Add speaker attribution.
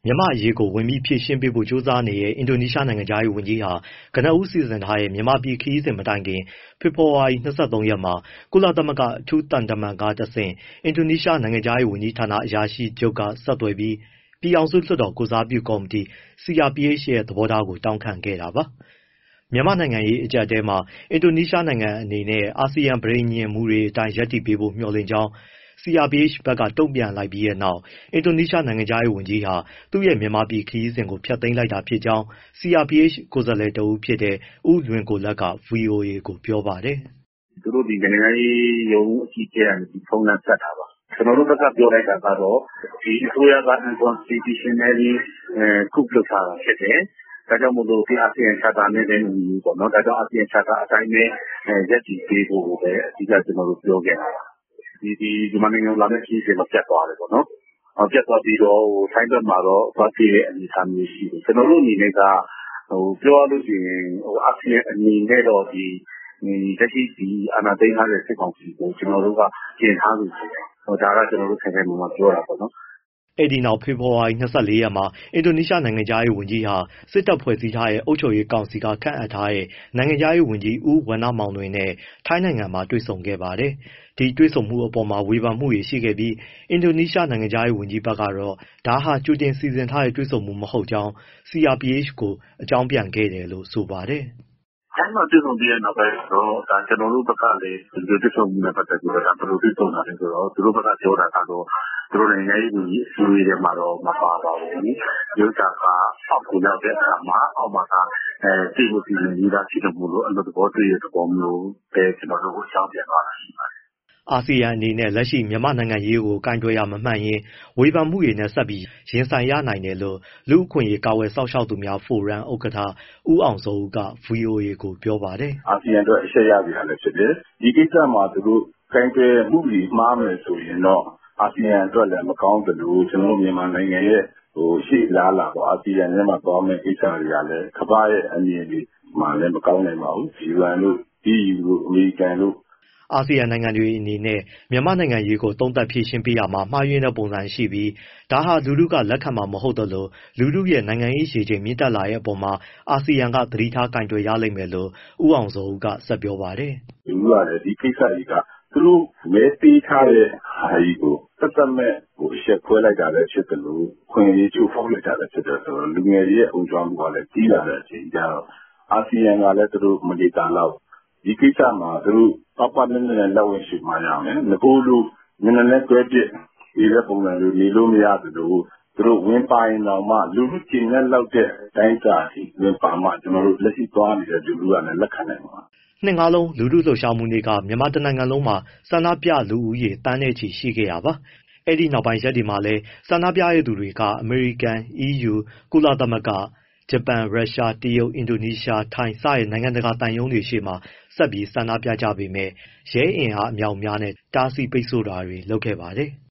Speaker 1: မြန်မာ့အရေးကိုဝင်ပြီးဖြေရှင်းပေးဖို့ကြိုးစားနေတဲ့ အင်ဒိုနီးရှားနိုင်ငံခြားရေးဝန်ကြီးဟာ ကနဦးစီစဉ်ထားတဲ့ မြန်မာပြည်ခရီးစဉ်မတိုင်ခင် ဖေဖော်ဝါရီ ၂၃ ရက်မှာ ကုလသမဂ္ဂ အထူးသံတမန်ကတဆင့် အင်ဒိုနီးရှားနိုင်ငံခြားရေးဝန်ကြီးဌာန အရာရှိချုပ်က ဆက်သွယ်ပြီး ပြည်ထောင်စုလွှတ်တော်ကိုယ်စားပြုကော်မတီ CRPH ရဲ့ သဘောထားကို တောင်းခံခဲ့တာပါ။ မြန်မာ့နိုင်ငံရေးအကျပ်အတည်းမှာ အင်ဒိုနီးရှားနိုင်ငံအနေနဲ့ အာဆီယံပဋိညာဉ်မူတွေအတိုင်း ရပ်တည်ပေးဖို့ မျှော်လင့်ကြောင်း CRPH ဘက်က တုံ့ပြန်လိုက်ပြီးနောက် အင်ဒိုနီးရှားနိုင်ငံခြားရေးဝန်ကြီးဟာ သူ့ရဲ့မြန်မာပြည်ခရီးစဉ်ကို ဖျက်သိမ်းလိုက်တာဖြစ်ကြောင်း CRPH ကိုယ်စားလှယ်တဦးဖြစ်တဲ့ ဦးလွင်ကိုလတ်က ဗွီအိုအေကို ပြောပါတယ်။
Speaker 2: “သူတို့နိုင်ငံခြားရေးရုံးအကြီးအကဲကနေ ဖုန်းလှမ်းဆက်တာပါ။ ကျနော်တို့ဘက်ကပြောလိုက်တာကတော့ ဒီအစိုးရက unconstitutionally coup လုပ်ထားတာဖြစ်တယ်။ ဒါကြောင့်မို့ အာဆီယံ charter နဲ့လည်းမညီဘူးပေါ့နော်။ ဒါကြောင့် အာဆီယံ charter အတိုင်းပဲ ရပ်တည်ပေးဖို့ကိုပဲ အဓိက ကျနော်တို့ပြောခဲ့တာပါ။ မြန်မာနိုင်ငံကိုလာမယ့်ခရီးစဉ်တော့ ပျက်သွားတယ်ပေါ့နော်။ ပျက်သွားပြီးတော့ ထိုင်းဘက်မှာတော့ သွားတွေ့တဲ့အနေအထားမျိုးရှိတယ်။ ကျနော်တို့အနေနဲ့က ပြောရလို့ရှိရင် အာဆီယံအနေနဲ့တော့ လက်ရှိအာဏာသိမ်းထားတဲ့ စစ်ကောင်စီကို ကျနော်တို့က ကျဉ်ထားစေချင်တယ်။ ဒါက ကျနော်တို့ ခိုင်ခိုင်မာမာပြောတာပေါ့နော်။
Speaker 1: ” အဲဒီနောက် ဖေဖော်ဝါရီ ၂၄ ရက်မှာ အင်ဒိုနီးရှားနိုင်ငံခြားရေးဝန်ကြီးဟာ စစ်တပ်ဖွဲ့စည်းထားတဲ့ အုပ်ချုပ်ရေးကောင်စီက ခန့်အပ်ထားတဲ့ နိုင်ငံခြားရေးဝန်ကြီး ဦးဝဏ္ဏမောင်လွင်နဲ့ ထိုင်းနိုင်ငံမှာ တွေ့ဆုံခဲ့ပါတယ်။ ဒီတွေ့ဆုံမှုအပေါ်မှာ ဝေဖန်မှုတွေရှိခဲ့ပြီး အင်ဒိုနီးရှားနိုင်ငံခြားရေးဝန်ကြီးဘက်ကတော့ ဒါဟာ ကြိုတင်စီစဉ်ထားတဲ့ တွေ့ဆုံမှုမဟုတ်ကြောင်း CRPH ကို အကြောင်းပြန်ခဲ့တယ်လို့ ဆိုပါတယ်။
Speaker 2: “ထိုင်းမှာတွေ့ဆုံပြီးတဲ့နောက်ပိုင်းတော့ ကျနော်တို့ဘက်ကလည်း ဒီတွေ့ဆုံမှုနဲ့ ပတ်သက်ပြီး ဘယ်လိုတွေ့ဆုံတာလဲဆိုတော့ သူတို့ဘက်ကပြောတာကတော့ သူတို့နိုင်ငံခြားရေးဝန်ကြီး အစည်းအဝေးထဲမှာတော့ မပါပါဘူး။ ဒီဥစ္စာက အောက်ကိုရောက်တဲ့အခါမှာ အောက်မှာက တွေ့ဖို့စီစဉ်ပြီးသားဖြစ်လို့ အလွတ်သဘောတွေ့တဲ့ သဘောမျိုးပဲ ကျနော်တို့ကို အကြောင်းပြန်သွားတာရှိပါတယ်။ ”
Speaker 1: အာဆီယံအနေနဲ့ လက်ရှိမြန်မာ့နိုင်ငံရေးကို ကိုင်တွယ်တာမမှန်ရင် ဝေဖန်မှုတွေနဲ့ ဆက်ပြီးရင်ဆိုင်ရနိုင်တယ်လို့ လူ့အခွင့်အရေးကာကွယ်စောင့်ရှောက်သူများဖိုရမ် ဥက္ကဋ္ဌ ဦးအောင်ဇော်ဦးက ဗွီအိုအေကို ပြောပါတယ်
Speaker 3: ။ “အာဆီယံအတွက် အရှက်ရစရာလည်းဖြစ်တယ်။ ဒီကိစ္စမှာ သူတို့ကိုင်တွယ်မှုတွေ မှားမယ်ဆိုရင်တော့ အာဆီယံအတွက်လည်း မကောင်းသလို ကျနော်တို့ မြန်မာနိုင်ငံရဲ့ ရှေ့အလားအလာပေါ့ အာဆီယံထဲမှာ သွားမယ့်ကိစ္စတွေကလည်း ကမ္ဘာ့ရဲ့အမြင်တွေမှာလည်း မကောင်းနိုင်ပါဘူး။ UN တို့၊ EU တို့၊ အမေရိကန်တို့။
Speaker 1: ” အာဆီယံနိုင်ငံတွေအနေနဲ့ မြန်မာ့နိုင်ငံရေးကို သုံးသပ်ဖြေရှင်းပေးရာမှာ မှားယွင်းတဲ့ပုံစံရှိပြီး ဒါဟာ လူထုက လက်ခံမှာမဟုတ်သလို လူထုရဲ့ နိုင်ငံရေးရေချိန်မြင့်တက်လာတဲ့အပေါ်မှာ အာဆီယံက သတိထားကိုင်တွယ်ရလိမ့်မယ်လို့ ဦးအောင်ဇော်ဦးက ဆက်ပြောပါတယ်
Speaker 3: ။ “လူထုကလည်း ဒီကိစ္စတွေက သူတို့မဲပေးထားတဲ့ဟာကြီးကို သက်သက်မဲ့ အရှက်ခွဲလိုက်တာလည်းဖြစ်သလို အခွင့်အရေးချိုးဖောက်လိုက်တာလည်း ဖြစ်တယ်ဆိုတော့ လူငယ်တွေရဲ့ အုံကြွမှုကလည်း ကြီးလာတဲ့အချိန်ကျတော့ အာဆီယံကလည်း သူတို့မနေသာလောက်ဘူး။ ဒီကိစ္စမှာ သူတို့ပါးပါးနပ်နပ်နဲ့ လက်ဝင်လျှိုမှရမယ်။ နဂိုလို မျက်နှာလွှဲခဲပစ်နေတဲ့ပုံစံမျိုး နေလို့မရသလို သူတို့ဝင်ပါရင်တောင်မှ လူထုကျေနပ်လောက်တဲ့ အတိုင်းအတာအထိ ဝင်ပါမှ ကျနော်တို့ လက်ရှိသွားနေတဲ့ လူထုကလည်း လက်ခံနိုင်မှာ။
Speaker 1: ” နှစ်ငါးလုံး လူထုလှုပ်ရှားမှုနေ့က မြန်မာတနိုင်ငံလုံးမှာ ဆန္ဒပြလူဦးရေ သန်းနဲ့ချီရှိခဲ့တာပါ။ အဲဒီနောက်ပိုင်းရက်တွေမှာလည်း ဆန္ဒပြတဲ့သူတွေက အမေရိကန်၊ အီးယူ၊ ကုလသမဂ္ဂ၊ ဂျပန်၊ ရုရှား၊ တရုတ်၊ အင်ဒိုနီးရှား၊ ထိုင်း စတဲ့နိုင်ငံတကာသံရုံးတွေရှေ့မှာ ဆက်ပြီးဆန္ဒပြကြပေမဲ့ ရဲအင်အားအမြောက်အများနဲ့ တားဆီးပိတ်ဆို့တာတွေ လုပ်ခဲ့ပါတယ်။